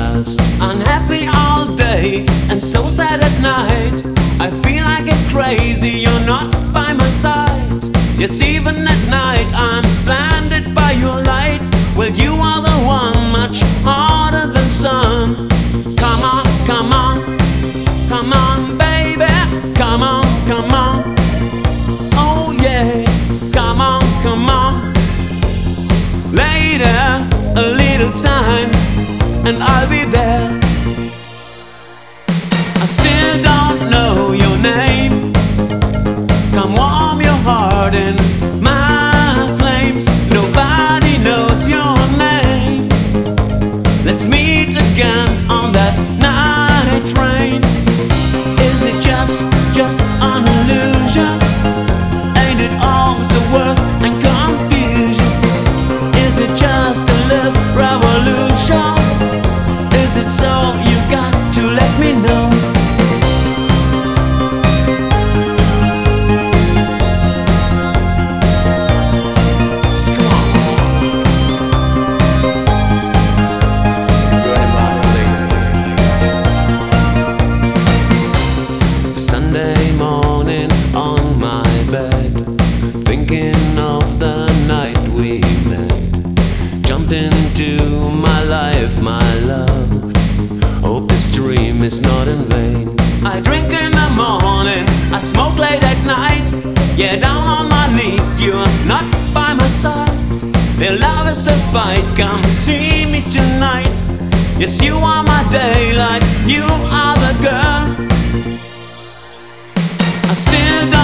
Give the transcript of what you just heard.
past. Unhappy all day and so sad at night. I feel I get crazy, you're not by my side. Yes, even at night I'm blinded by your light. Well, you are the one much harder than sun. Come on, come on, come on, baby. Come on, come on. Oh yeah, come on, come on. Later, a little time, and I'll be there. I still don't know your name. Come warm your heart in my flames. Nobody knows your name. Let's meet again on that night train. Is it just an illusion? Ain't it all the work and confusion? Is it just a love revolution? Is it so? You got to let me know. Sunday morning on my bed, thinking of the night we met. Jumped into my life, my love. Hope this dream is not in vain. I drink in the morning, I smoke late at night. Yeah, down on my knees, you're not by my side. Their love is a fight, come see me tonight. Yes, you are my daylight, you are the girl. I still